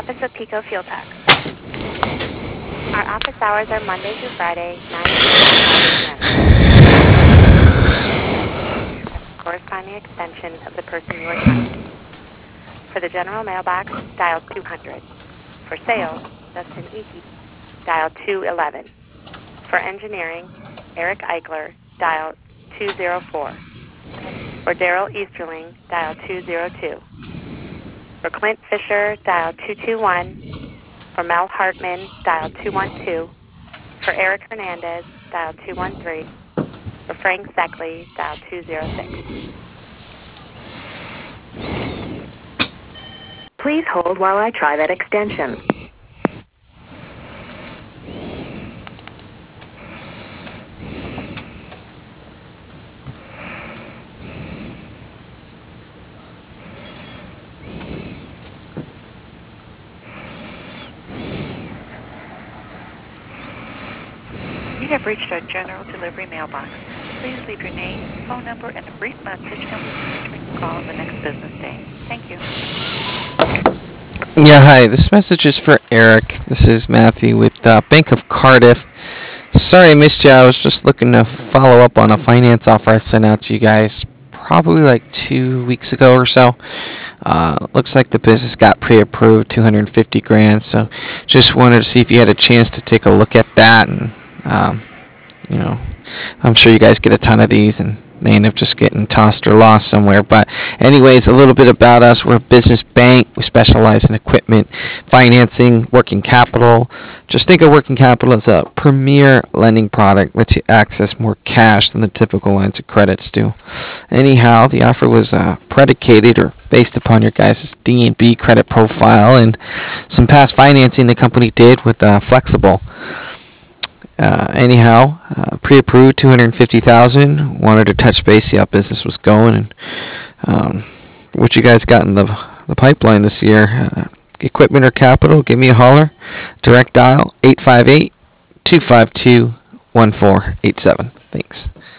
office of Pico Fuel Tech. Our office hours are Monday through Friday, 9 a.m. to 5 p.m. Corresponding extension of the person you are trying to. For the general mailbox, dial 200. For sales, Justin Eakey, dial 211. For engineering, Eric Eichler, dial 204. For Daryl Easterling, dial 202. For Clint Fisher, dial 221. For Mel Hartman, dial 212. For Eric Hernandez, dial 213. For Frank Seckley, dial 206. Please hold while I try that extension. You have reached our general delivery mailbox. Please leave your name, phone number, and a brief message, and we will return your call the next business day. Thank you. Yeah, hi. This message is for Eric. This is Matthew with Bank of Cardiff. Sorry I missed you. I was just looking to follow up on a finance offer I sent out to you guys probably like 2 weeks ago or so. Looks like the business got pre-approved, 250 grand. So just wanted to see if you had a chance to take a look at that. And you know, I'm sure you guys get a ton of these, and they end up just getting tossed or lost somewhere. But anyways, a little bit about us. We're a business bank. We specialize in equipment, financing, working capital. Just think of working capital as a premier lending product. Lets you access more cash than the typical lines of credits do. Anyhow, the offer was predicated or based upon your guys' D&B credit profile and some past financing the company did with Flexible. Anyhow, pre-approved 250,000. Wanted to touch base, see how business was going, and what you guys got in the pipeline this year. Equipment or capital? Give me a holler. Direct dial 858-252-1487. Thanks.